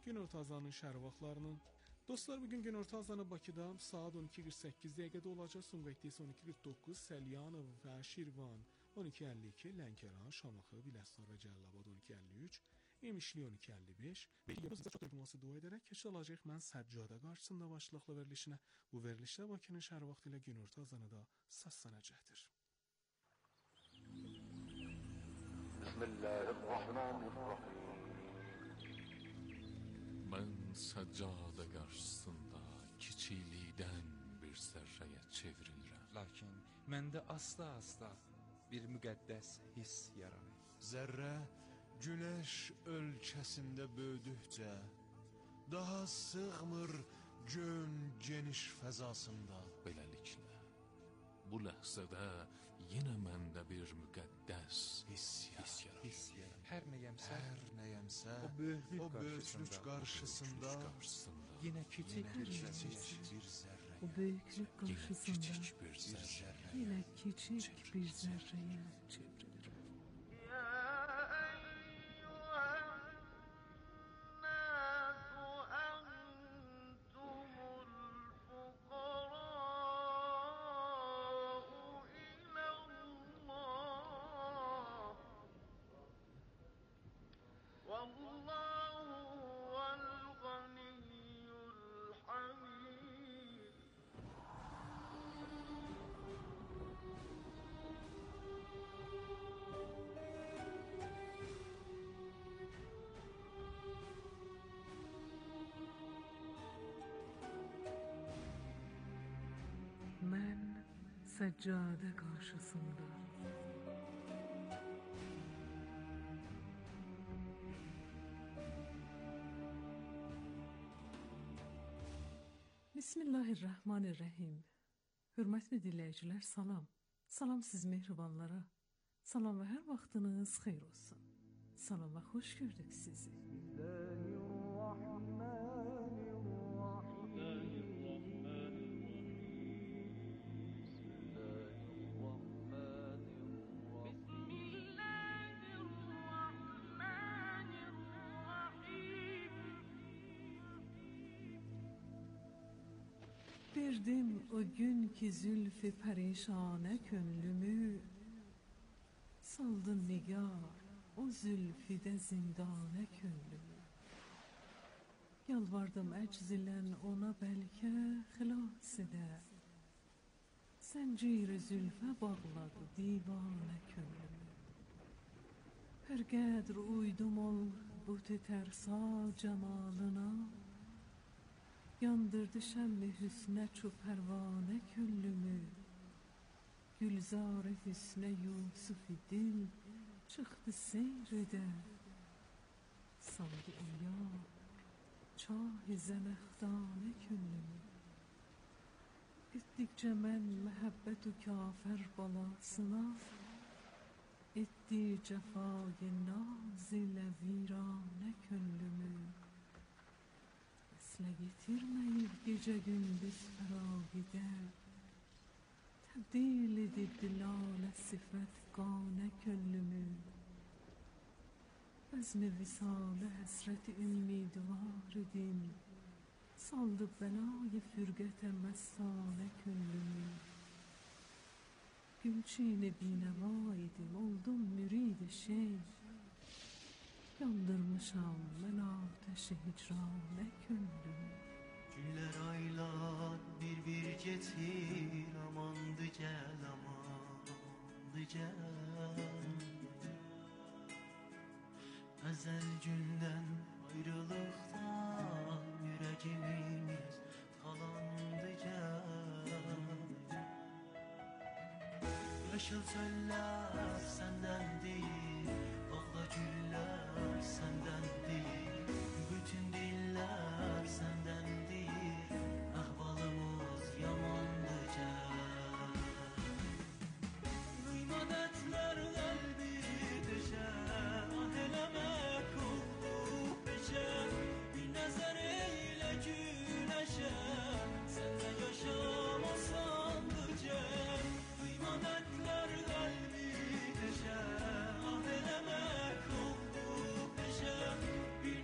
günorta azanın şəhər vaxtlarının. Dostlar, bugün günorta azanı Bakıda saat 12:48 dəqiqədə olacaq. Sumqayıt 12:49, Səlyanov və Şirvan 12:52, Lənkəran, Şamaxı, Biləsuvar və Cəlilabad 12:53, İmişli 12:55. Və yığınızda çox təqdimatı dua edərək keçid alacaq. Mən Səccadə qarşısında başlıqlı verilişinə. Bu verilişdə Bakının şəhər vaxtı ilə günorta azanı da səslənəcəkdir. Bismillahirrahmanirrahim. Mən Səccadə qarşısında kiçiklikdən bir zərrəyə çevrilirəm. Lakin məndə asta-asta bir müqəddəs hiss yaranır. Zərrə güneş ölkəsində böyüdükcə daha sığmır göyün geniş fəzasında. Beləliklə, bu ləhzədə yenə məndə bir müqəddəs hiss yaranır. Hər nəyəmsə, o böyüklük qarşısında yenə kiçik bir zərrə. O böyüklük qarşısında yenə kiçik bir zərrəyə çevrilir. Mən Səccadə qarşısında Bismillahirrahmanirrahim. Hörmətli dinləyicilər, salam. Salam siz mehribanlara. Salam və hər vaxtınız xeyir olsun. Salam və xoş gördük sizi. Verdim o gün ki zülfü perişane könlümü, saldın nigar o zülfüde zindane könlümü. Yalvardım əczilən ona bəlkə xilas edər, zəncir-i zülfə bağladı divane könlümü. Hər qədr uydum ol bu tərsa cemalına, yandırdı şəmm-i hüsnə çu pərvanə küllümü. Gülzar-ı hüsnə Yusuf-i dil çıxdı seyr edər, saldı o yar çah-ı zənəxdanə küllümü. Etdikcə mən məhəbbət-ü kafər balasına, etdi cəfayı naz ilə viranə küllümü. Əslə yetirməyib gecə gündüz fəraqidə, təbdil edib dilalə sifət qanə könlümü. Bəzm-i visalə həsrəti ümidvar idim, saldı bəlay fürqətə məstanə könlümü. Gülçin-i binəva idim, oldum mürid-i şeyh, yandırmışam mən ateş-i hicranə könlümü. Günlər aylar bir geçir, amandı gəl, amandı gəl. Əzəl gündən ayrılıqdan yürəyimiz talandı gəl. Yaşıl çöllər səndən deyil, bağda güller senden değil, bütün diller senden değil, ahvalımız yamandı gel. Duyma dertler kalbi düşer, ah eleme kulluq beşer, bir nəzər eyle güneşe, senle yaşamasandı gel. Duyma dertler kalbi düşer, ah eleme kulluq beşer, bir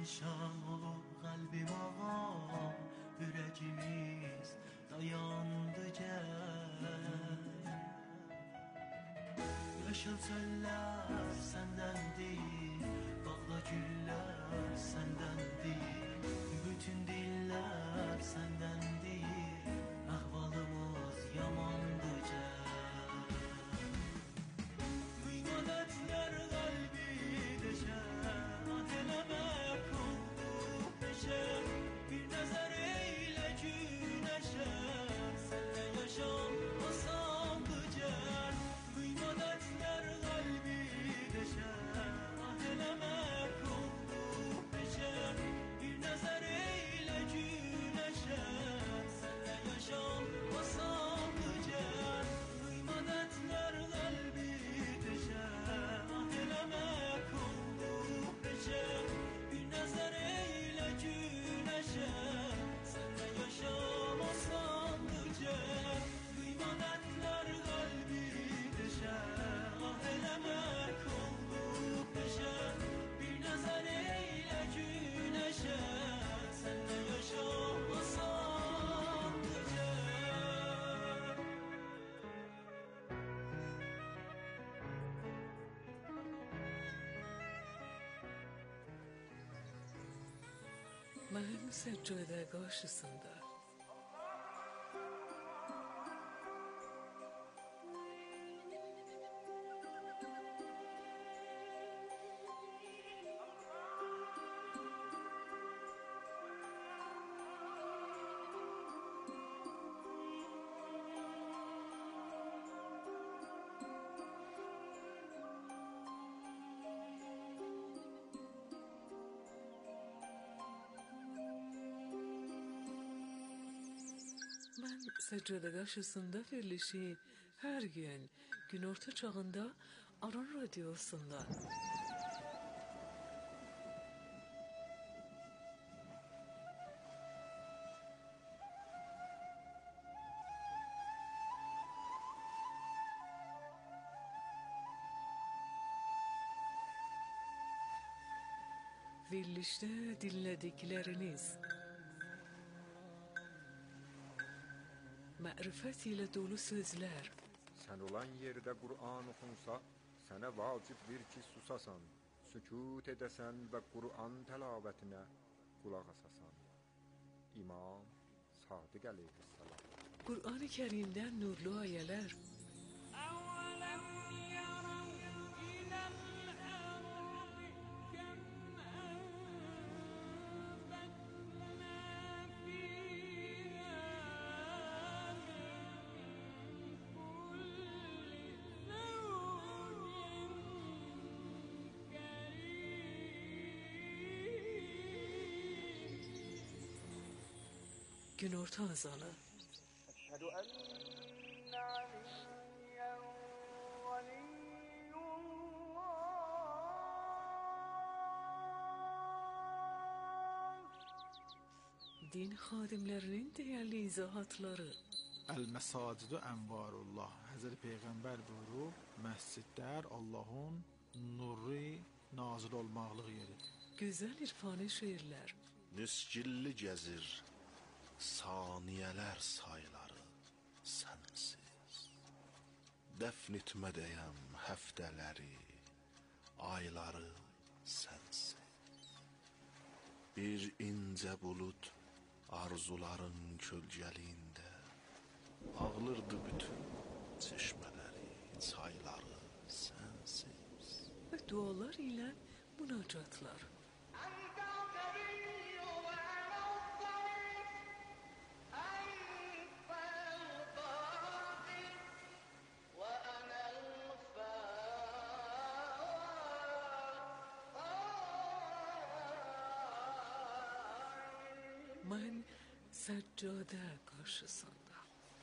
perişan olur kalbim ağam, yüreğimiz dayandı gel. Yaşıl çöller senden değil, bağla güller senden değil, bütün diller senden değil, ahvalımız yamandı gel. Duyma dertler kalbi deşer, ah elemek oldu peşer, bir nazar eyle güneşe, senle yaşam asandı gel. Duyma dertler kalbi deşer, ah elemek oldu peşer, bir nazar eyle güneşe, senle yaşam asandı gel. Duyma dertler kalbi deşer, ah elemek oldu peşer, bir nazar eyle güneşe, senle yaşam asandı gel. Duyma dertler kalbi deşer, ah elemek oldu peşer, bir nazar eyle güneşe, senle yaşam asandı gel. Mən səccadə qarşısında Mən səccadə qarşısında verilişi hər gün günorta çağında Aran Radiyosunda verilişdə dinlədikləriniz mərifət ilə dolu sözlər, Sen olan yerde Kur'an okunsa, sana vacibdir ki susasan, sükut edesen ve Kur'an telavetine kulak asasan. İmam Sadık Aleyhisselam. Qur'an-ı Kərimdən nurlu ayələr, أولم يروا إلى الأرض كم أنبتنا فيها من كل زوج كريم. günorta azanı, أشهد أن عليا ولي الله. din xadimlərinin dəyərli izahatları, El-Mesacidu Envarullah. Hazreti Peygamber buyurub, məscidlər Allah'ın nuru nazil olmaqlıq yeridir. gözəl irfani şeirlər, Niscilli gəzir saniyələr sayları sənsiz. Dəfn etmədəyəm həftələri, ayları sənsiz. Bir incə bulud arzuların kölgəliyində ağlırdı bütün çeşmələri, çayları sənsiz. və dualar ilə münacatlar. أنت القوي وأنا الضعيف، أنت القادر وأنا الفاعل. Mən səccadə qarşısında.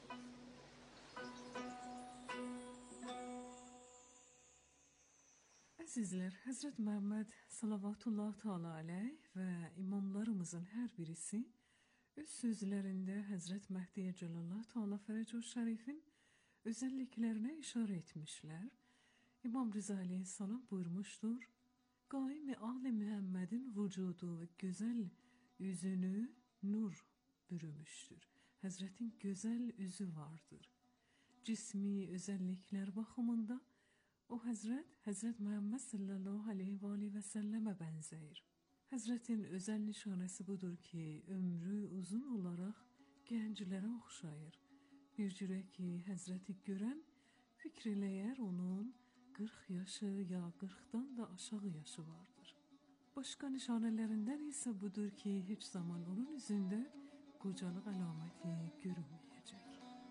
Əzizlər, Həzrət Məhəmməd salavatullah teala aleyh və imamlarımızın hər birisi öz sözlərində Həzrət Məhdiyə Cəlallah Teala Fərəcə Şərifin özəlliklərinə işarə etmişlər. İmam Rıza aleyhissalam buyurmuşdur: qaim Ali Muhammed'in vücudu ve güzel yüzünü nur bürümüştür. Hazretin güzel yüzü vardır. Cismi özellikler bakımında o Hazret Muhammed sallallahu aleyhi ve selleme benzeyir. Hazretin özel nişanesi budur ki ömrü uzun olarak genclere okşayır. Bir cürə ki Hazreti gören fikr eləyər onun 40 yaşı ya 40'dan da aşağı yaşı vardır. Başka nişanelerinden ise budur ki hiç zaman onun yüzünde qocalık əlaməti görünməyəcək.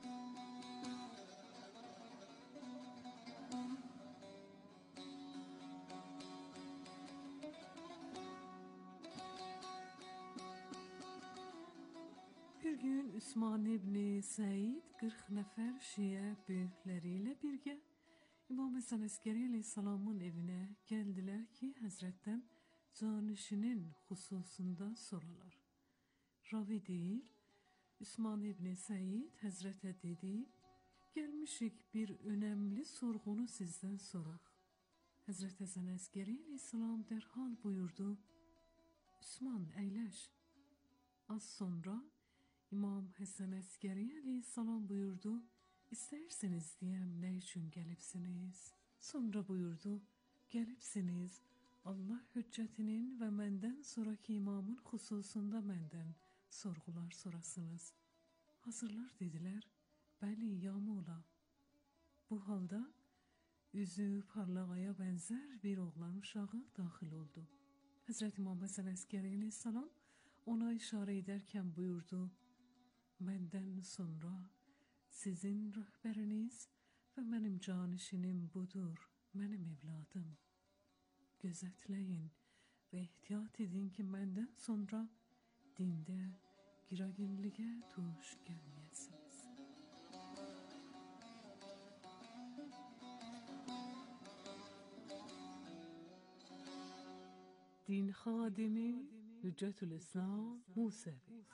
Bir gün Üsman İbni Said 40 nəfər şiə böyükləriyle birgə İmam Həsən Əskəri Aleyhisselamın evinə gəldilər ki, Həzrətdən canişinin xüsusunda soralar. Ravi deyir, Üsman İbni Said Həzrətə dedi, gəlmişik bir önemli sorğunu sizdən soraq. Həzrət Həsən Əskəri Aleyhisselam dərhal buyurdu, Üsman əyləş. Az sonra İmam Həsən Əskəri Aleyhisselam buyurdu, İsterseniz diyem ne için gelipsiniz? Sonra buyurdu, gelipsiniz Allah hüccetinin ve menden sonraki imamın hususunda menden sorgular sorasınız. Hazırlar dediler, bəli ya Mola. Bu halda üzü parlağaya benzer bir oğlan uşağı daxil oldu. Hazreti İmam Həsən Əskəri Aleyhisselam ona işare ederken buyurdu, menden sonra sizin rəhbəriniz və mənim canişinim budur, mənim evladım. Gözətləyin və ehtiyat edin ki, məndən sonra dində giragirliyə tuş gəlməyəsiniz. Din xadimi Hüccetül İslam Musevi.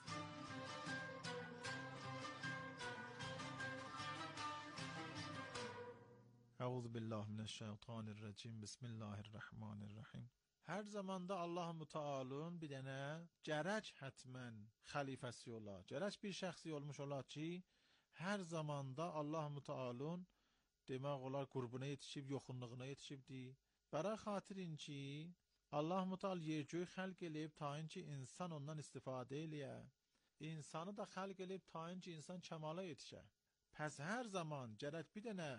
Euzu billahi mineşşeytanirracim. Bismillahirrahmanirrahim. Hər zamanda Allah-u Teala'nın bir dənə gərək hətmən xəlifəsi ola. Gərək bir şəxsi olmuş ola ki, hər zamanda Allah-u Teala'nın demək olar qurbuna yetişib, yoxunluğuna yetişibdi. Bərə xatirin ki, Allah-u Teala yer-göy xəlq eləyib tayin ki, insan ondan istifadə eləyə. İnsanı da xəlq eləyib tayin ki, insan kəmala yetişə. Pəs hər zaman gərək bir dənə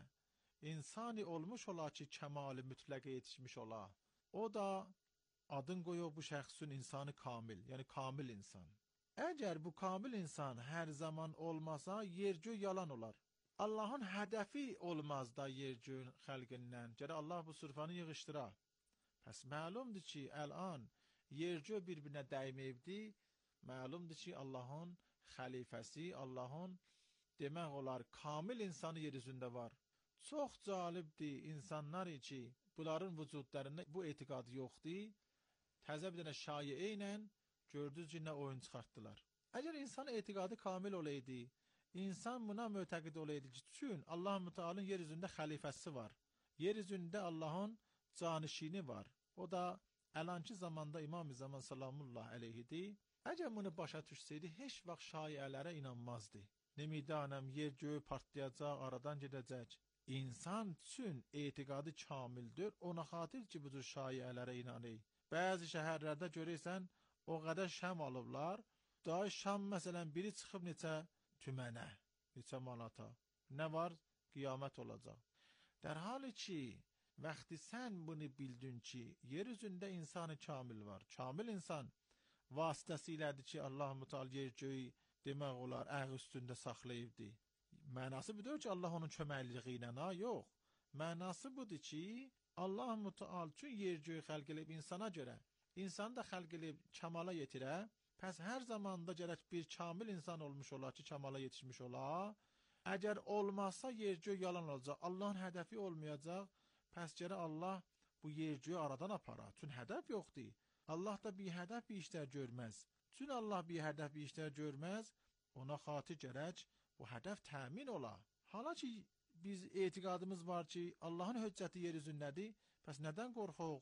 İnsani olmuş ola ki, kəmal-i mütləqə yetişmiş ola. O da adın qoyub bu şəxsin insanı kamil, yəni kamil insan. Əgər bu kamil insan hər zaman olmasa, yer-göy yalan olar. Allahın hədəfi olmaz da yer-göy xəlqindən. Gərək Allah bu sırfanı yığışdıra. Pəs məlumdur ki, əlan yer-göy bir-birinə dəyməyibdi. Məlumdur ki, Allahın xəlifəsi, Allahın demək olar kamil insanı yer üzündə var. Çox cəlibdir insanlar ki, bunların vücudlarında bu etiqadı yoxdur. Təzə bir dənə şayiə ilə gördüz ki, nə oyun çıxartdılar. Əgər insan etiqadı kamil olaydı, insan buna mötəqid olaydı ki, çünki Allah-u Teala'nın yer üzündə xəlifəsi var. Yer üzündə Allahın canişini var. O da əlanki zamanda İmam-ı Zaman salamullah əleyhidir. Əgər bunu başa düşsəydi, heç vaxt şayiələrə inanmazdı. Nemidanəm yer göğü partlayacaq, aradan gedəcək. İnsan üçün etiqadı kamildir. Ona xatir ki, bu cür şayiələrə inanır. Bəzi şəhərlərdə görürsən, o qədər şəm alıblar. Daha şam məsələn biri çıxıb neçə tümənə, neçə manata. Nə var? Qiyamət olacaq. Dərhali ki, vaxtı sən bunu bildin ki, yer üzündə insanı kamil var. Kamil insan vasitəsilədir ki, Allah-u Teala yer göyü demək olar, ayaq üstündə saxlayıbdır. Mənası budur ki, Allah onun köməkliyi ilə, yox. Mənası budur ki, Allah-u Teala üçün yer göy xəlq edib insana görə, insanı da xəlq edib kamala yetirə. Pəs hər zamanda gərək bir kamil insan olmuş ola ki, kamala yetişmiş ola. Əgər olmazsa yer göy yalan olacaq, Allahın hədəfi olmayacaq. Pəs gərək Allah bu yer göyü aradan apara. Çünki hədəf yoxdur. Allah da bir hədəf bir işlər görməz. Çünki Allah bir hədəf bir işlər görməz, ona xatir gərək bu hədəf təmin ola. Hala ki, biz etiqadımız var ki, Allahın höccəti yer üzündədir, pəs nədən qorxuq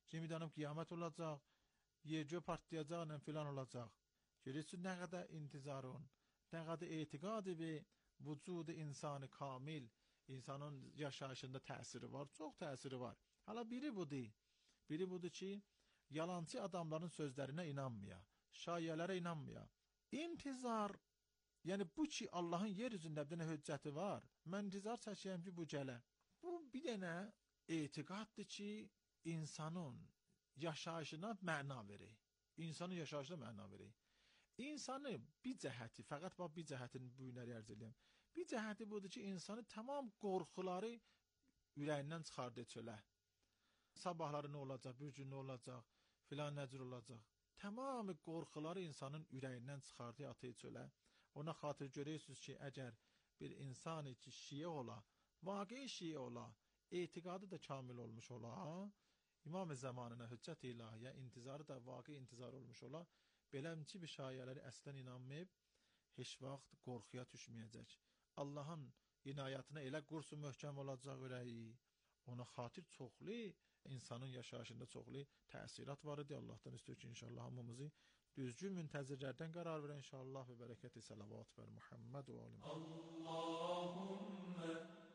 Cemidanım qiyamət olacaq, yer-gök partlayacaq, nə filan olacaq. Görürsünüz nə qədər intizarın, nə qədər etiqadı və vücudu insanı kamil, insanın yaşayışında təsiri var, çox təsiri var. Hala biri budur. Biri budur ki, yalancı adamların sözlərinə inanmaya, şayələrə inanmaya. İntizar, yəni bu ki, Allahın yer üzündə bir dənə höccəti var, mən intizar çəkirəm ki, bu gələ. Bu bir dənə etiqaddır ki, insanın yaşayışına məna verir. İnsanın yaşayışına məna verir. İnsanı bir cəhəti, fəqət bax bir cəhətini bu günləri ərz edirəm. Bir cəhəti budur ki, insanı tamam qorxuları ürəyindən çıxardı çölə. Sabahları nə olacaq, bir gün nə olacaq, filan nəcür olacaq. Tamamı qorxuları insanın ürəyindən çıxardı atı çölə. Ona xatır görürsünüz ki, əgər bir insan ki, şiə ola, vaqi şiə ola, etiqadı da kamil olmuş ola, İmam-ı zamanına hüccət ilahiyə intizarı da vaqi intizar olmuş ola, beləmçi bir şayələri əslən inanmayıb, heç vaxt qorxuya düşməyəcək. Allahın inayətine elə qursu möhkəm olacaq ürəyi, ona xatir çoxlu, insanın yaşayışında çoxlu təsirat var idi. Allah'tan istiyor ki, inşallah hamımızı düzgün müntəzirlərdən qərar verən inşallah və bərəkəti salavat ver Muhammed və alim. Allahümme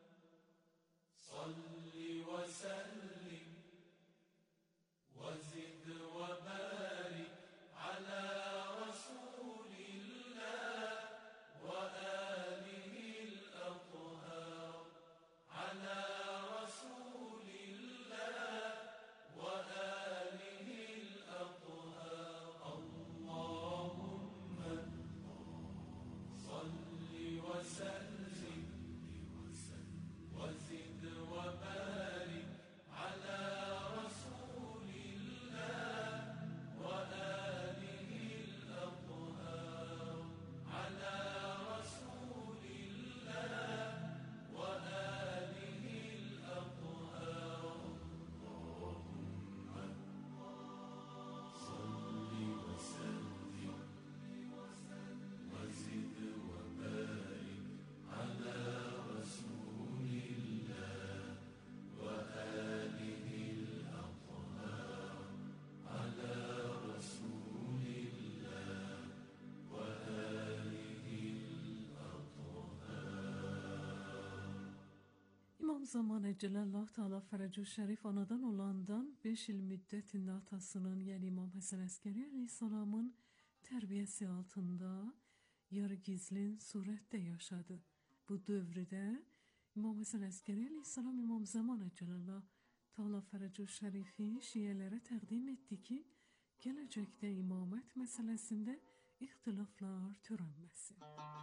salli və səllim və zid və bərik alə Rasulillah və əlihil əthər alə Rasulillah və əlihil əthər Allahümme salli və səllim və zid və bərik alə İmam Zaman Əcəlallah Teala Fərəcü Şərif anadan olandan 5 il müddətində atasının, yəni İmam Həsən Əskəri əleyhissalamın tərbiyəsi altında yarı gizlin surətdə yaşadı. Bu dövrdə İmam Həsən Əskəri əleyhissalam İmam Zaman Əcəlallah Teala Fərəcü Şərifi şiələrə təqdim etdi ki, gələcəkdə imamət məsələsində ixtilaflar törənməsin.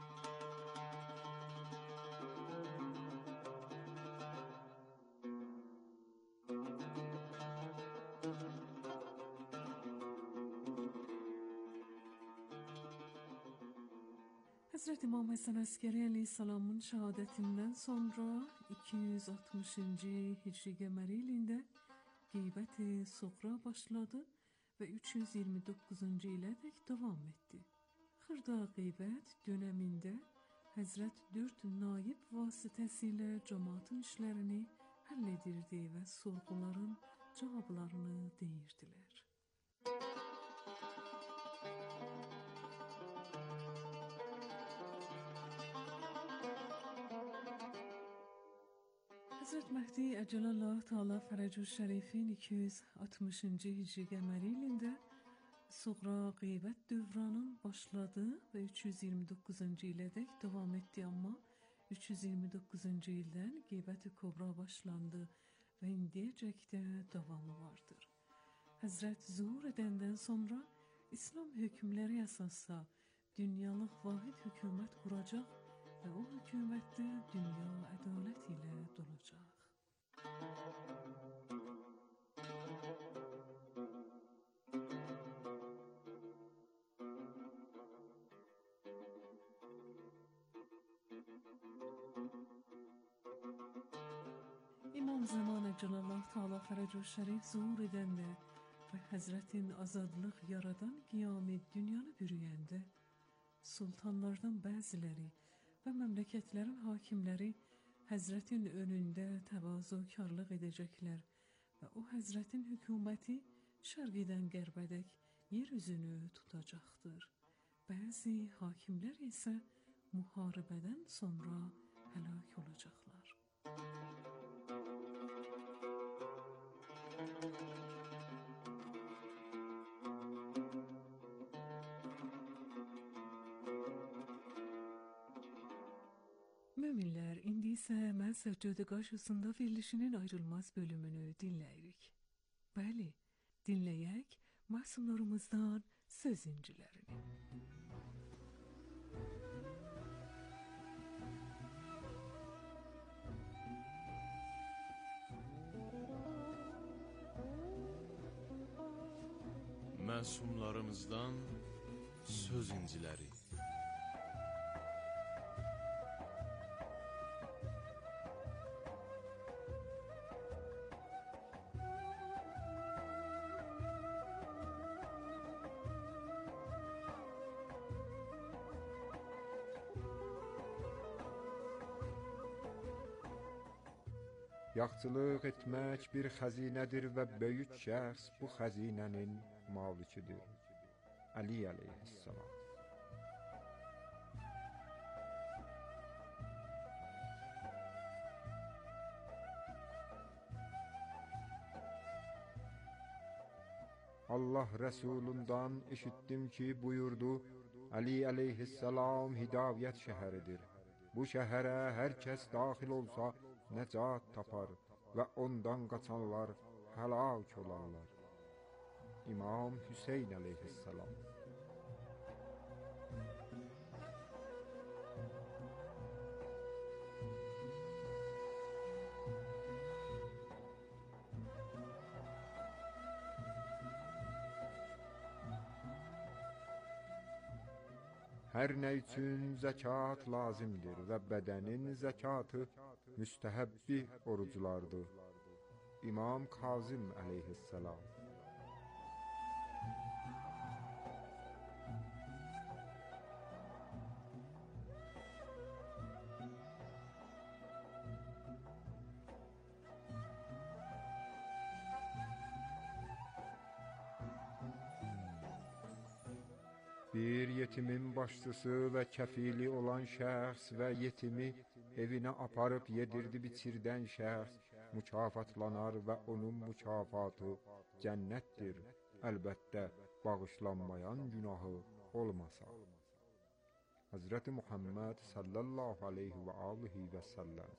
Həzrət İmam Həsən Əskəri əleyhissalamın şəhadətindən sonra 260-cı Hicri qəməri ilində qeybət-i suğra başladı və 329-cu ilədək davam etdi. Xırda qeybət dönəmində Həzrət 4 naib vasitəsilə cəmaatın işlərini həll edirdi və sorğuların cavablarını deyirdilər. Həzrət Məhdi Əcəlallah Teala Fərəcü Şərifin 260-cı Hicri qəməri ilində suğra qeybət dövranın başladı və 329-cu ilədək davam etdi, amma 329-cu ildən qeybət-i kubra başlandı və indiyəcək də davamı vardır. Həzrət zuhur edəndən sonra İslam hökmləri əsasda dünyalıq vahid hökumət quracaq və o hökumətdə dünya ədalət ilə dolacaq. İmam Zaman Əcəlallah Teala Fərəcü Şərif zuhur edəndə və Həzrətin azadlıq yaradan qiyami dünyanı bürüyəndə sultanlardan bəziləri və məmləkətlərin hakimləri Həzrətin önündə təvazukarlıq edəcəklər və o həzrətin hökuməti şərqdən qərbədək yer üzünü tutacaqdır. Bəzi hakimlər isə müharibədən sonra həlak olacaqlar. Möminlər, indi isə mən Səccədə qarşısında verilişinin ayrılmaz bölümünü dinləyirik. Bəli, dinləyək məsumlarımızdan söz incilərini. Məsumlarımızdan söz inciləri. Yaxçılıq etmək bir xəzinədir və böyük şəxs bu xəzinənin malikidir. Ali əleyhissalam. Allah Rəsulundan eşitdim ki, buyurdu, Ali əleyhissalam hidayət şəhəridir. Bu şəhərə hər kəs daxil olsa, nəcat tapar və ondan qaçanlar həlak olarlar. İmam Hüseyn əleyhissalam. Hər nə üçün zəkat lazımdır və bədənin zəkatı müstəhəbbi oruclardır. İmam Kazım əleyhissalam. Bir yetimin başçısı və kəfili olan şəxs və yetimi evinə aparıb yedirdi biçirdən şəxs mükafatlanar və onun mükafatı cənnətdir. Əlbəttə bağışlanmayan günahı olmasa. Hazreti Muhammed sallallahu aleyhi və alihi və səlləm.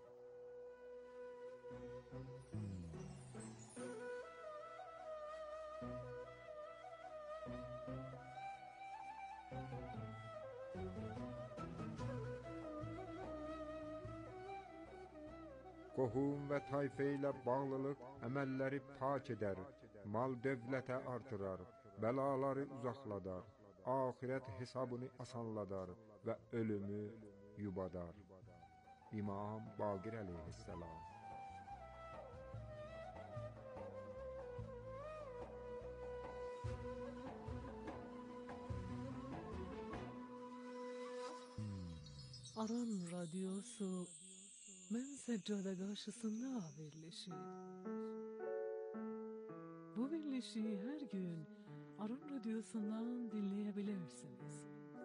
Qohum və tayfə ilə bağlılıq əməlləri pak edər, mal dövlətə artırar, bəlaları uzaqladar, axirət hesabını asanladar və ölümü yubadar. İmam Baqir əleyhissalam. Aran Radyosu Mən Səccədə qarşısında verilişi. Bu verilişi hər gün Aran Radyosundan dinləyebilirsiniz.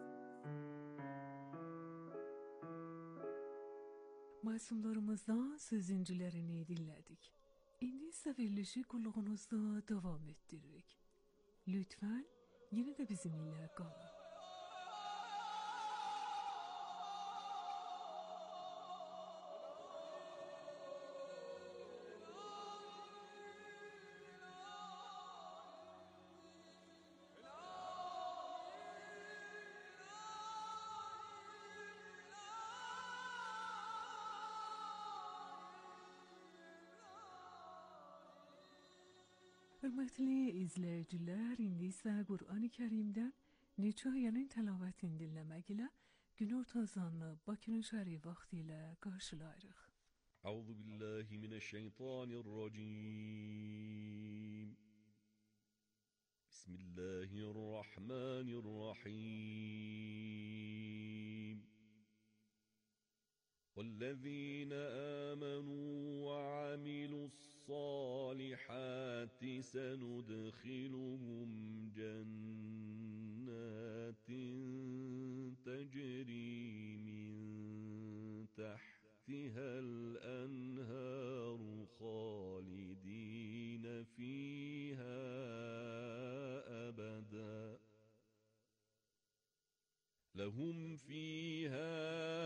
Məsumlarımızdan söz incilərini dinlədik. İndi isə verilişi qulluğunuzda davam etdiririk. Lütfən yenə də bizimlə qalın. Hörmətli izləyicilər, indi isə Qur'an-ı Kərimdən neçə ayənin təlavətini dinləmək ilə günorta azanını Bakının şəhəri vaxtı ilə qarşılayırıq. Əuzu billahi mineşşeytanirracim. Bismillahirrahmanirrahim. وَالَّذِينَ آمَنُوا وَعَمِلُوا الصالحات سندخلهم جنات تجري من تحتها الأنهار خالدين فيها أبدا لهم فيها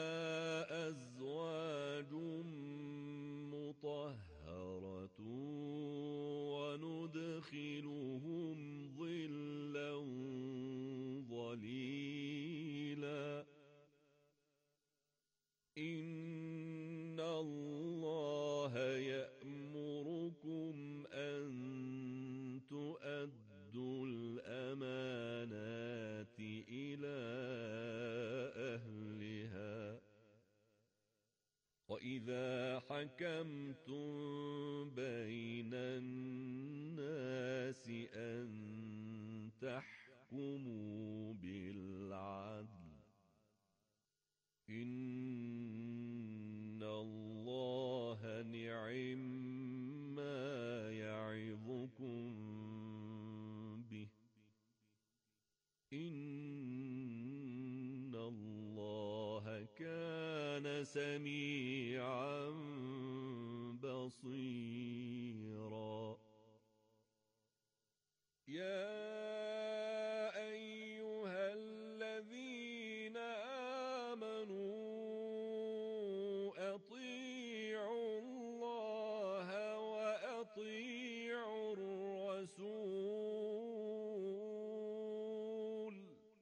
أزواج مطهرة وندخلهم ظلا ظليلا إن الله يأمركم أن تؤدوا الأمانات إلى أهلها وإذا حكمتم بين الناس أن تحكموا بالعدل إن الله نعم ما يعظكم به إن الله كان سميعا بصيرا يا أيها الذين آمنوا أطيعوا الله وأطيعوا الرسول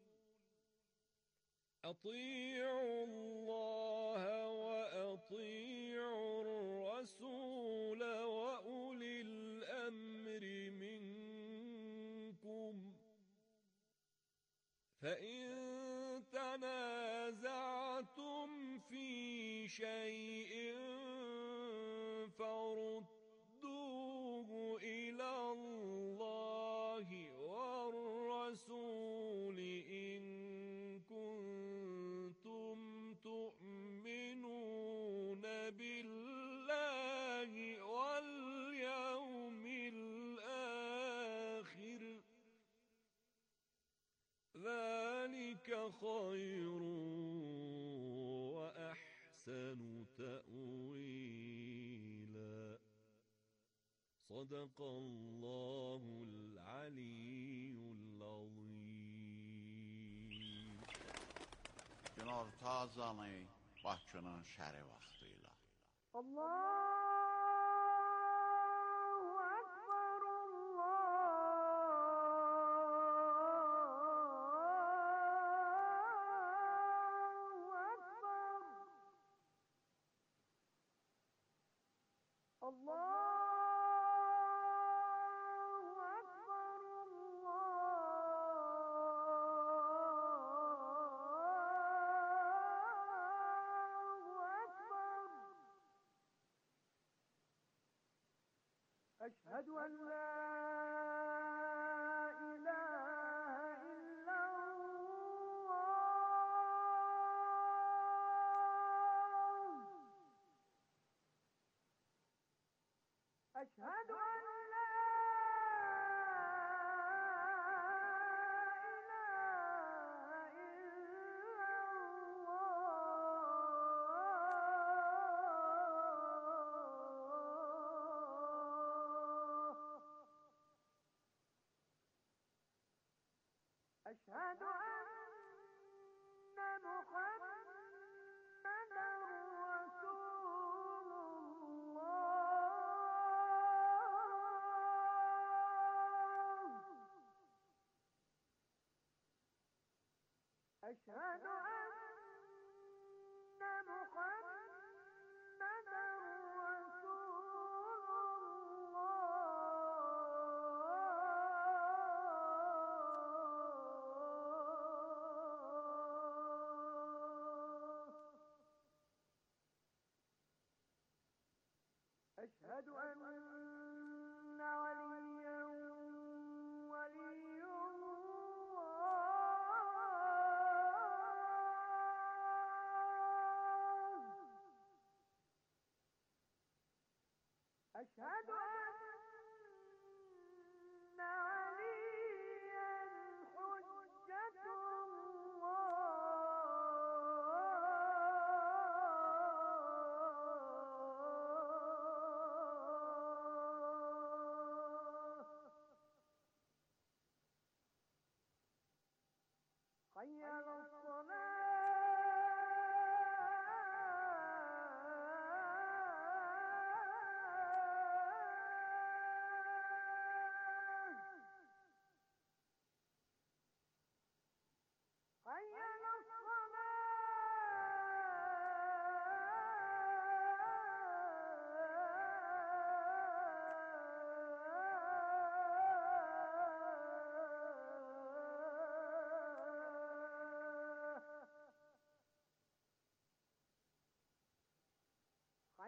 أطيعوا الله وأطيعوا الرسول وأولي الأمر منكم فإن تنازعتم في شيء فردوه إلى الله والرسول إن كنتم تؤمنون بالله واليوم الآخر ذلك خير وأحسن تأويلا صدق الله العلي العظيم Günorta azanı Bakının şəri vaxtıyla. Allahu Ekber, Allahu Ekber. Allahu Ekber, Allahu Ekber. أشهد أن لا إله إلا الله أشهد أن لا إله إلا الله أشهد أن محمدا رسول الله أشهد أن محمدا رسول الله أشهد أن عليا ولي الله أشهد أن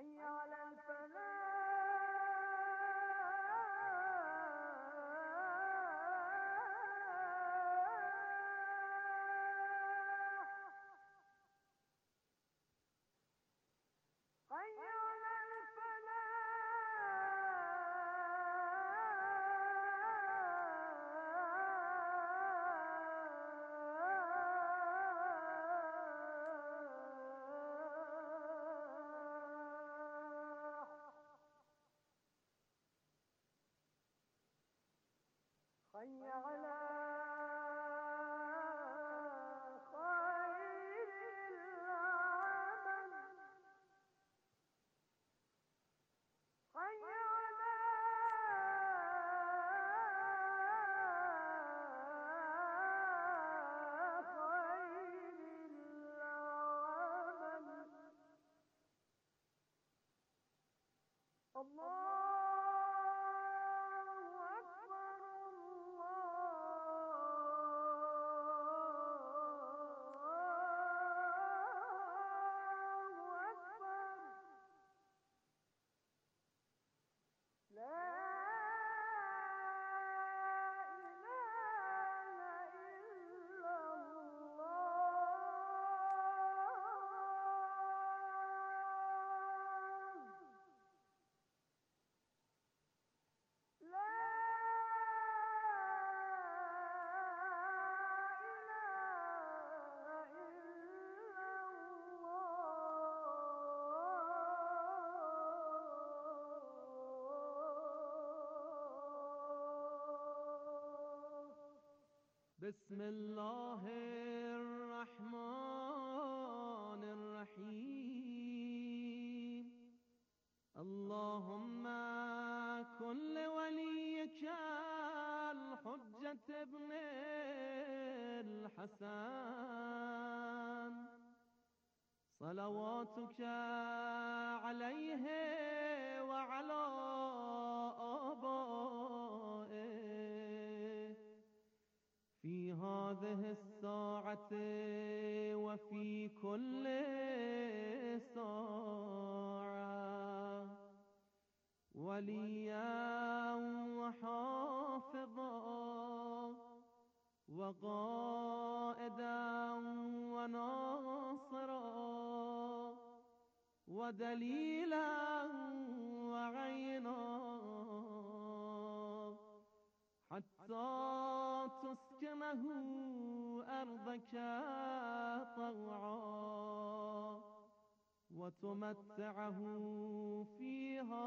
حي على الفلاح حي على حي على خير العمل حي على خير العمل الله بسم الله الرحمن الرحيم اللهم كن لوليك الحجة ابن الحسن صلواتك عليه وعلى آبائه في هذه الساعة وفي كل ساعة وليا وحافظا وقائدا وناصرا ودليلا وعينا حتى تسكنه أرضك طوعا وتمتعه فيها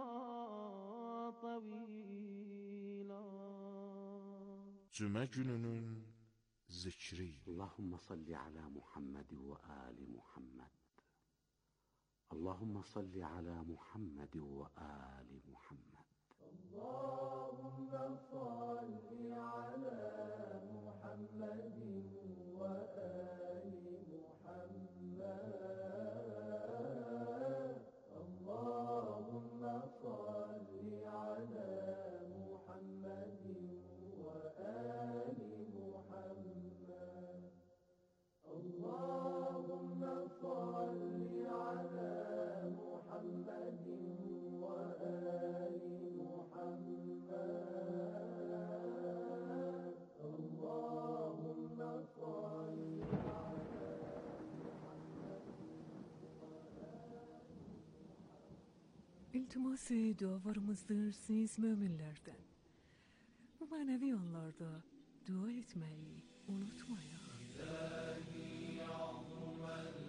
طويلا. Cümə gününün zikri. اللهم صل على محمد وآل محمد. اللهم صل على محمد وآل محمد. اللهم صل على محمد وآل محمد. اللهم صل على محمد وآل محمد. اللهم صل على محمد وآل محمد. اللهم صل على İltimas dualarımızdır siz müminlerden. Bu manevi anlarda dua etmeyi unutmayın. إلهي عظم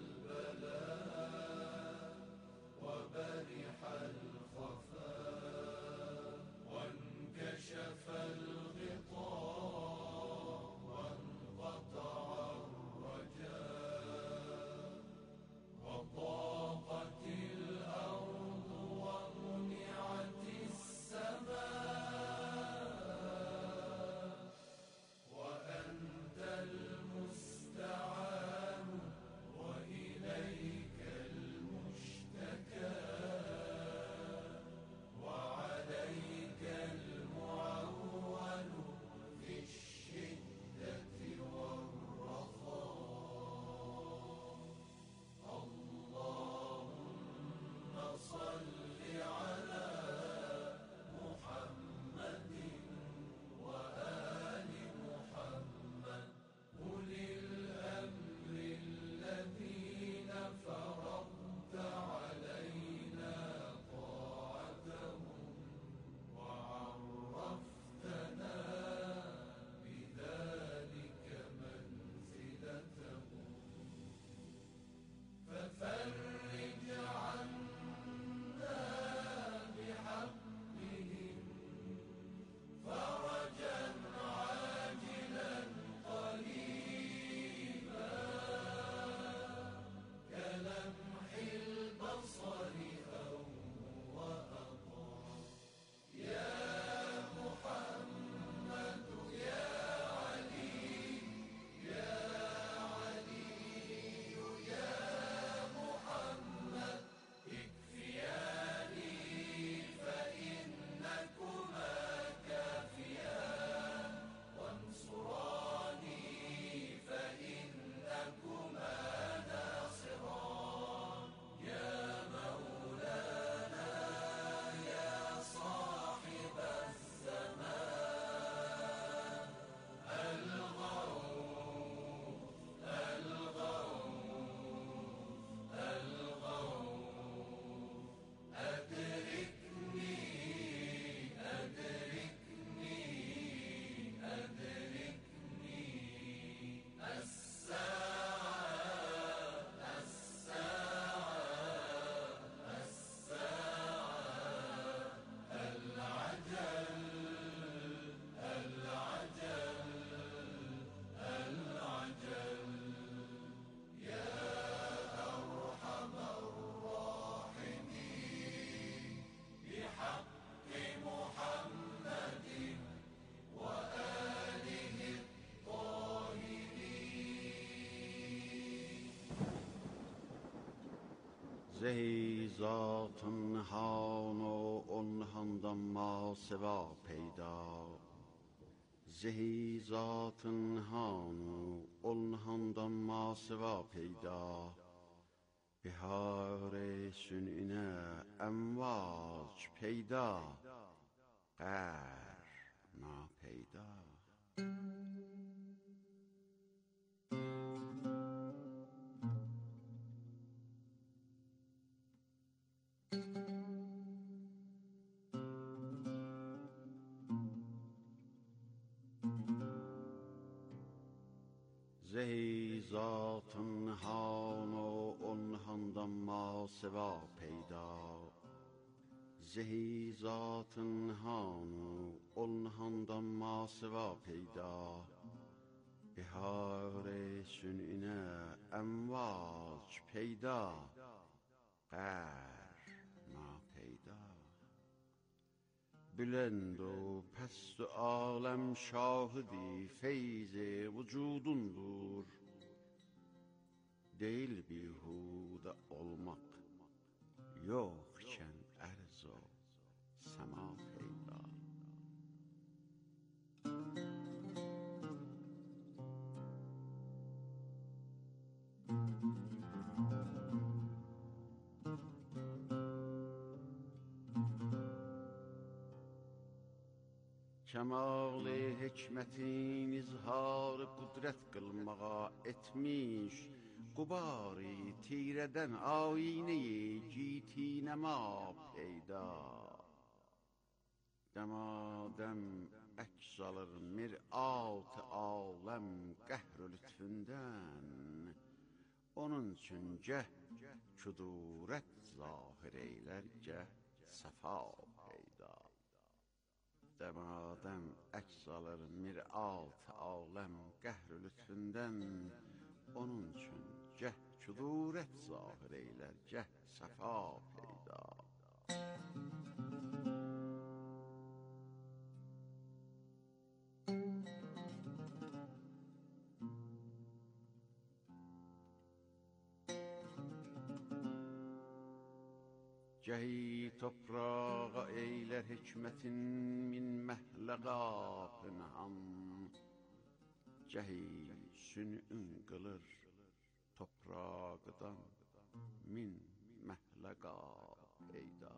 البلاء وبرح الخفاء وانكشف الغطاء وانقطع الرجاء وضاقت الأرض ومنعت السماء وأنت المستعان زهی ذات نهان و انهانdan ما سوا پیدا زهی ذات نهان و انهانdan ما سوا پیدا بهار سنینه امواج پیدا غیر ناپیدا زهی ذات نهان و انهانdan ما سوا پیدا زهی ذات نهان و انهانdan ما سوا پیدا بهار سنینه امواج پیدا غیر ناپیدا بلند و پست و عالم şahidi feyz vücudundur değil bihude olmak yok iken erz o sema peyda Kemal hikmetin izhar kudret kılmağa etmiş Gubari tireden ayneyi citinema peyda Demadem aks alır mirat-ı alem qəhr-ü lütfündən Onun için ceh kuduret zahir eyler ceh sefa peyda Demadem aks alır mirat-ı alem qəhr-ü lütfündən Onun için ceh kuduret zahir eyler ceh sefa peyda Cehi toprağa eyler hikmetin min mehlega pınham Cehi sünün kılır toprağıdan min mehlega peyda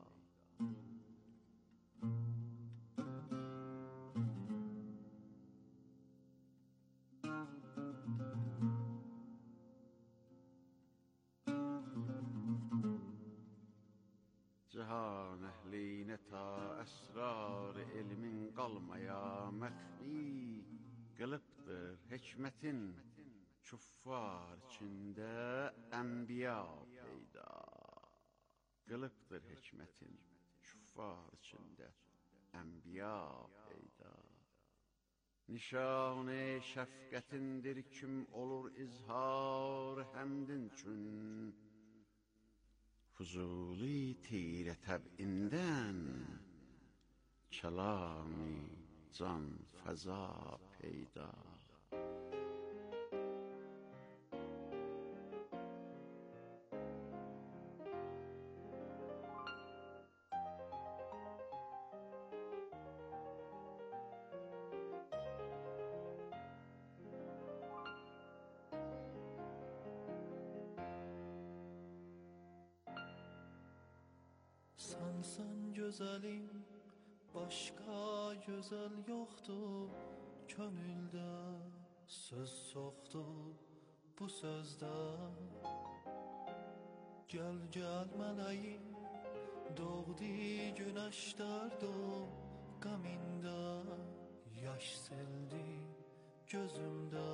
Cihan ehline ta esrar ilmin kalmaya mehfi Kılıptır hikmetin küffar içinde enbiya peyda Kılıptır hikmetin küffar içinde enbiya peyda Nişan-ı şefkatindir kim olur izhar hemdin çün Fuzuli tire təbiindən Kəlami can fəza peyda Sensen güzelim, başka güzel yoktu Könülde söz soktu bu sözde Gel gel meleğim, doğdu güneşlerdi Gaminde yaş sildi gözümde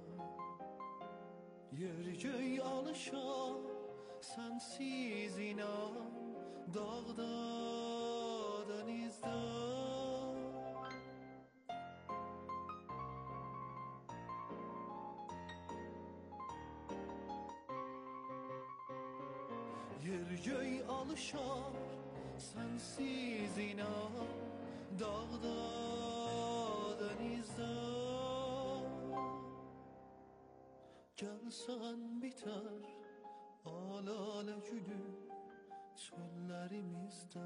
Yer göy alışa sensiz inan Dağda, denizde Yer göy alışar sensiz inan Dağda, denizde Gelsen biter al ale gülüm çöllerimizde.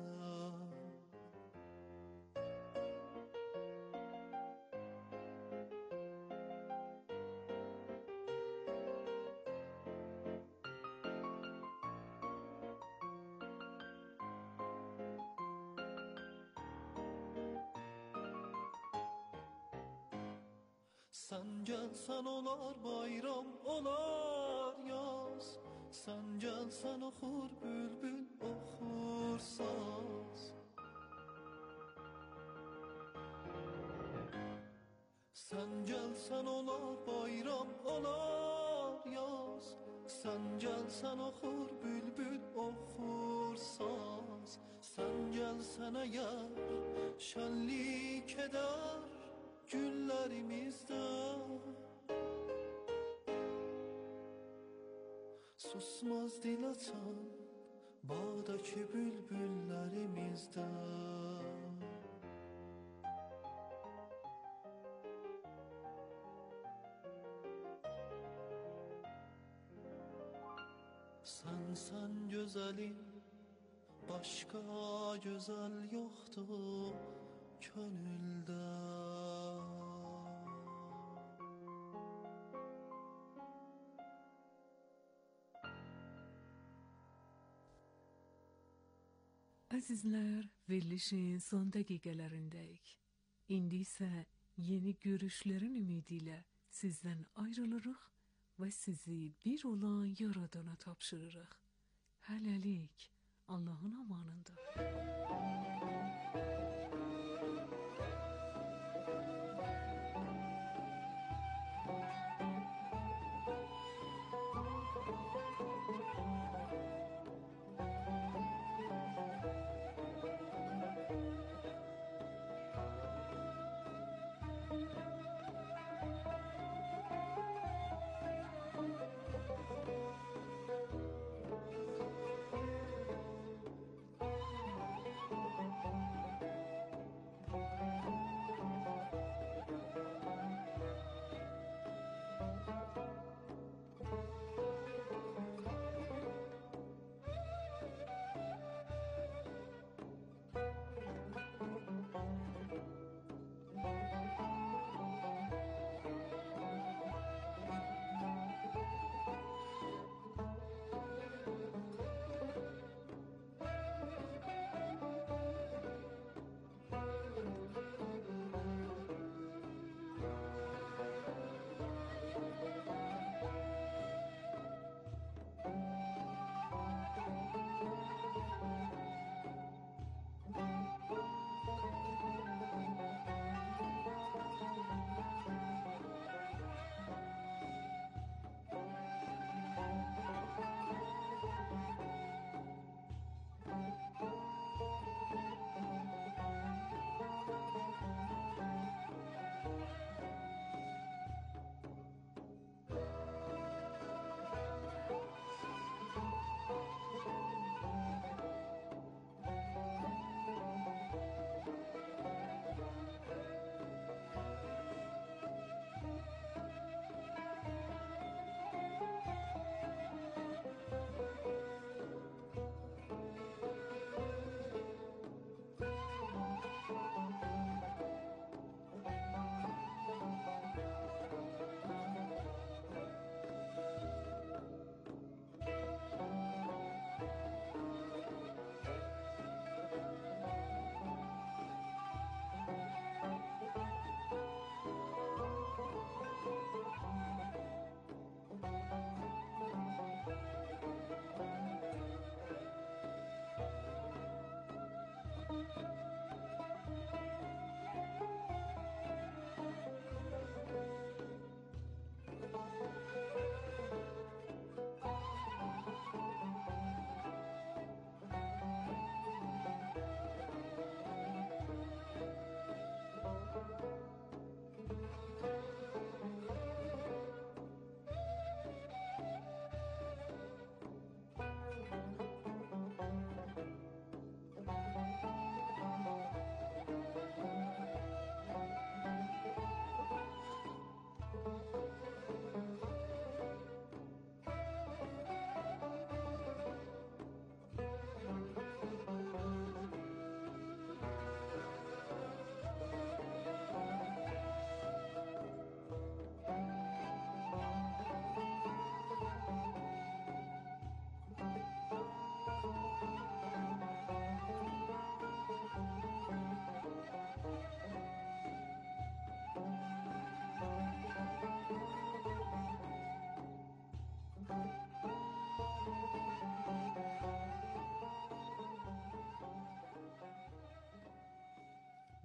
Sen gelsen olar bayram, olar yaz. Sen gelsen okur bülbül, okur saz. Sen gelsen olar bayram, olar yaz. Sen gelsen okur bülbül, okur saz. Sen gelsen eğer şenlik eder günlerimizde. Susmaz dil açan bağdaki bülbüllerimizde. Sen güzelim, başka güzel yoktu könülde. Azizler, verilişin son dəqiqələrindəyik. İndi isə yeni görüşlərin ümidiyle sizdən ayrılırıq və sizi bir olan Yaradana tapşırırıq. Hələlik, Allahın amanında.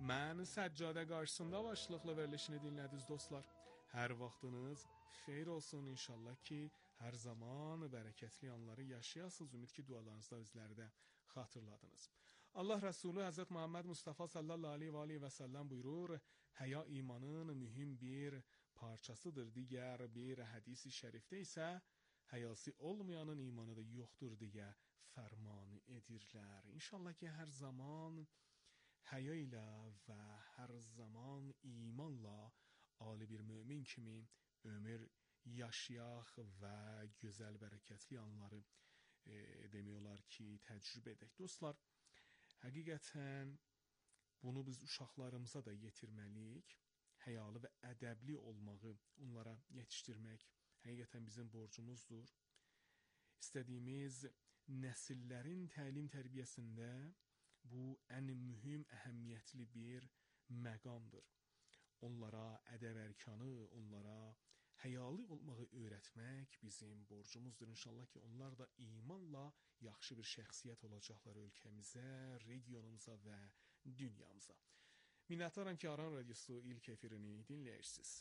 Mən Səccadə qarşısında başlıqlı verilişini dinlədiniz dostlar. Hər vaxtınız xeyir olsun inşallah ki, hər zaman bərəkətli anları yaşayasınız. Ümid ki, dualarınızda bizləri də xatırladınız. Allah Rəsulü Həzrət Muhammed Mustafa sallallahu aleyhi və səlləm buyurur, həya imanın mühüm bir parçasıdır. Digər bir hədisi şərifdə isə həyası olmayanın imanı da yoxdur deyə fərman edirlər. İnşallah ki, hər zaman həya ilə və hər zaman imanla ali bir mömin kimi ömür yaşayaq və gözəl bərəkətli anları demək olar ki, təcrübə edək. Dostlar, həqiqətən bunu biz uşaqlarımıza da yetirməliyik. Həyalı və ədəbli olmağı onlara yetişdirmək həqiqətən bizim borcumuzdur. İstədiyimiz nəsillərin təlim tərbiyəsində bu ən mühüm, əhəmiyyətli bir məqamdır. Onlara ədəb ərkanı, onlara həyalı olmağı öyrətmək bizim borcumuzdur. İnşallah ki, onlar da imanla yaxşı bir şəxsiyyət olacaqlar ölkəmizə, regionumuza və dünyamıza. Minnətdaram ki, Aran Radiosu ilk efirini dinləyirsiniz.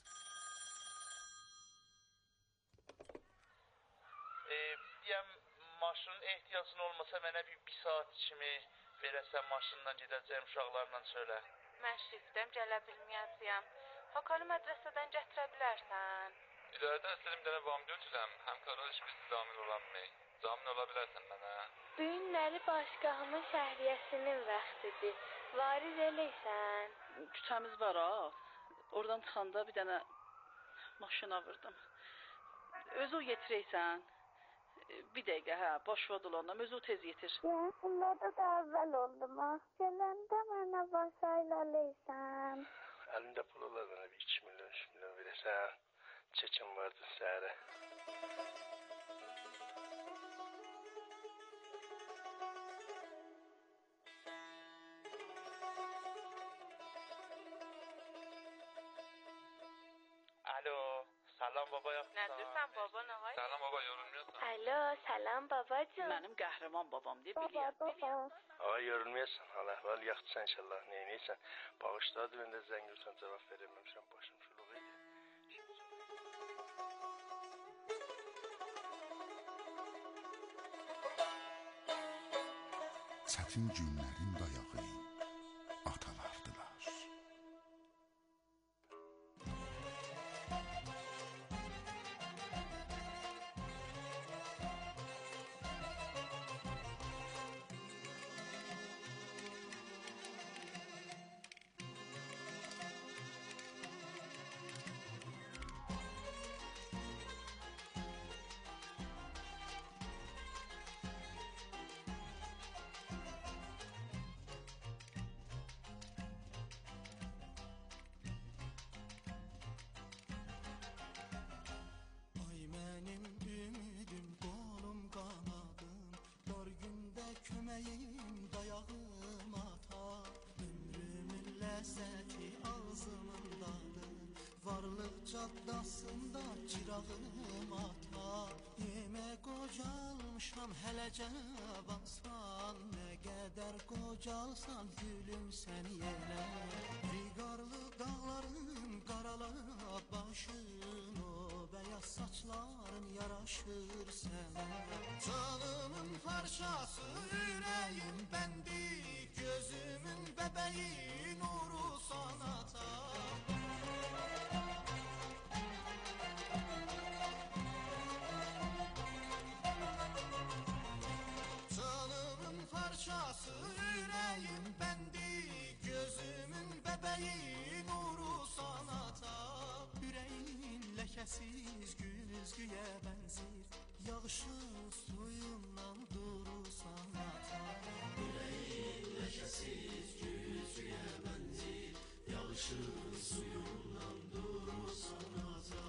Deyəm, maşının ehtiyacın olmasa mənə bir saat kimi verəsən, maşından gedəcəyim uşaqlarla çölə. Mən şiftəm, gələ bilməyəcəyəm. Hakalı mədrəsədən gətirə bilərsən. İdarədən istədim dənə vamdi ötürəm. Həmkarlar heç birisi zamin olanmı? Zamin ola bilərsən mənə? Bu günləri başqahımın şəhriyəsinin vaxtıdır. Variz eləysən. Küçəmiz var ha. Oradan çıxanda bir dənə maşına vurdum. Özü yetirəysən. Bir dəqiqə, hə, boş vadıl ondan, özü tez yetir. Bunlarda da əvvəl oldum ha. Gələndə mənə başayla eləysən. Əlində pul olar mənə bir 2 milyon, 3 milyon verəsən. Çəkim vardı səhərə. Alo, salam baba yaxşısan? Nədirsən baba, nə var? Salam baba, yorulmuyorsan? Alo, salam babacığım. Mənim qəhrəman babam deyə biliyəm. Ay yorulmuyorsan, hal yaxşısan inşallah, neynəysən? Bağışda dünəndə zəng yursan, cavab verəməmişəm, başım şuluq idi. Çətin günlərin dayağı atalardılar. Dayağım ata, ömrümün ləzzəti ağzımındadır. Varlıq caddasında cirağım ata. Yemə qocalmışam hələcə baxsan. Nə qədər qocalsan gülüm sən yenə. Viqarlı dağların qarala başın, o bəyaz saçların yaraşır sənə. Canımın parçası ürəyim bəndi, gözümün bəbəyi nuru sanata. Canımın parçası ürəyim bəndi, gözümün bəbəyi nuru sanata. Ürəyin ləkəsiz güzgüyə bənzir, yağışın suyundan durursan ata. Ürəyin ləkəsiz güzgüyə bənzir, yağışın suyundan durursan ata.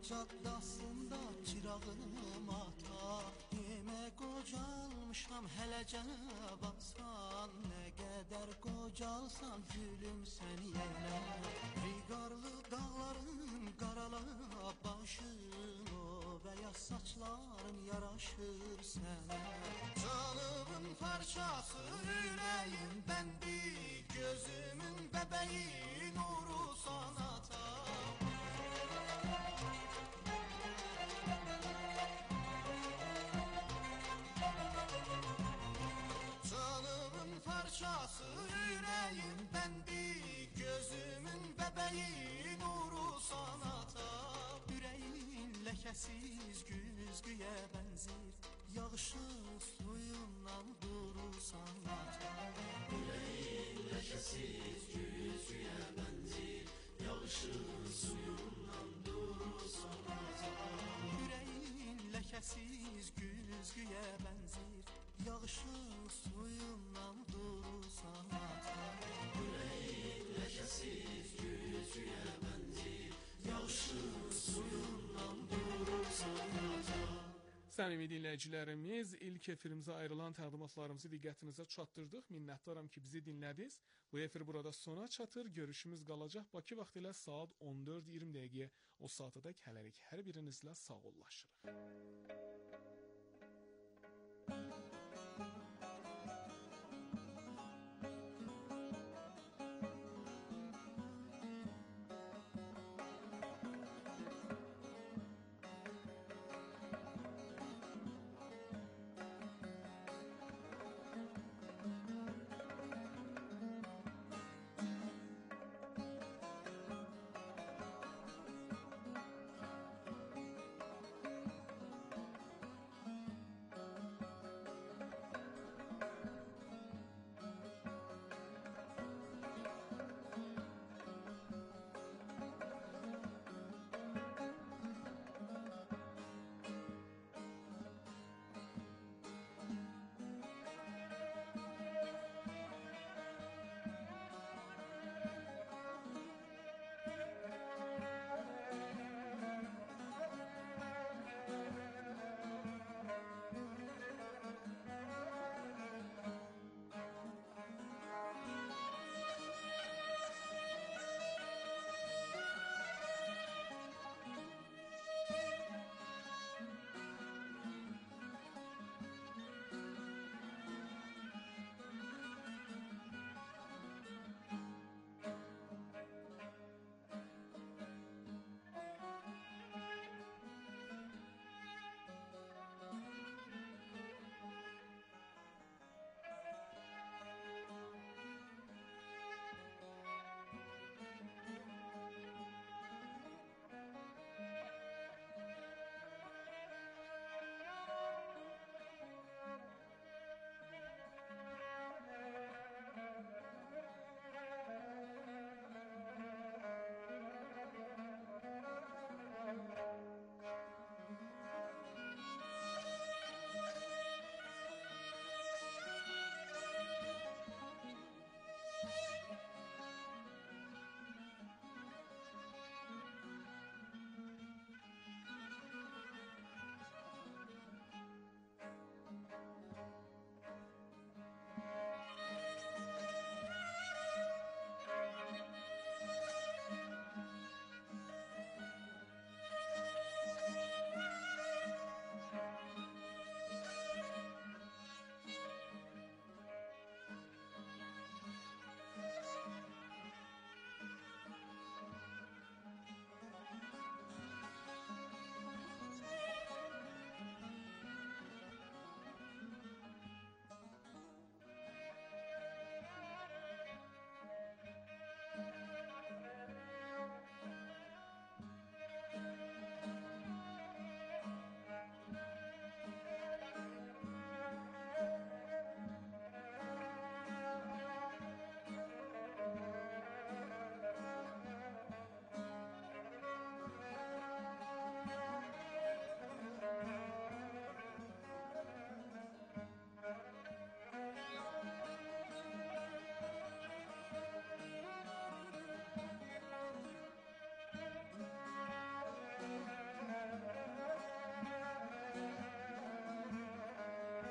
caddasında çırağım ata. Yeme qocalmışam hələcə baxsan. Nə qədər qocalsan gülüm sən yenə. Viqarlı dağların qarala başın, o bəyaz saçların yaraşır sənə. Canımın parçası, ürəyim bəndi, gözümün bəbəyi nuru sanata. Canımın parçası, ürəyim bəndi, gözümün bəbəyi nuru sanata. Ürəyin ləkəsiz güzgüyə bənzir, yağışın suyundan duru sanata. Ürəyin ləkəsiz güzgüyə bənzir, yağışın suyundan duru sanata. Ürəyin ləkəsiz güzgüyə bənzir, yağışın suyundan duru sanata. Ürəyin ləkəsiz güzgüyə bənzir, yağışın suyundan duru sanata. Səmimi dinləyicilərimiz, ilk efirimizə ayrılan təqdimatlarımızı diqqətinizə çatdırdıq. Minnətdaram ki, bizi dinlədiniz. Bu efir burada sona çatır. Görüşümüz qalacaq Bakı vaxtı ilə saat 14:20 o saatadək hələlik hər birinizlə sağollaşırıq.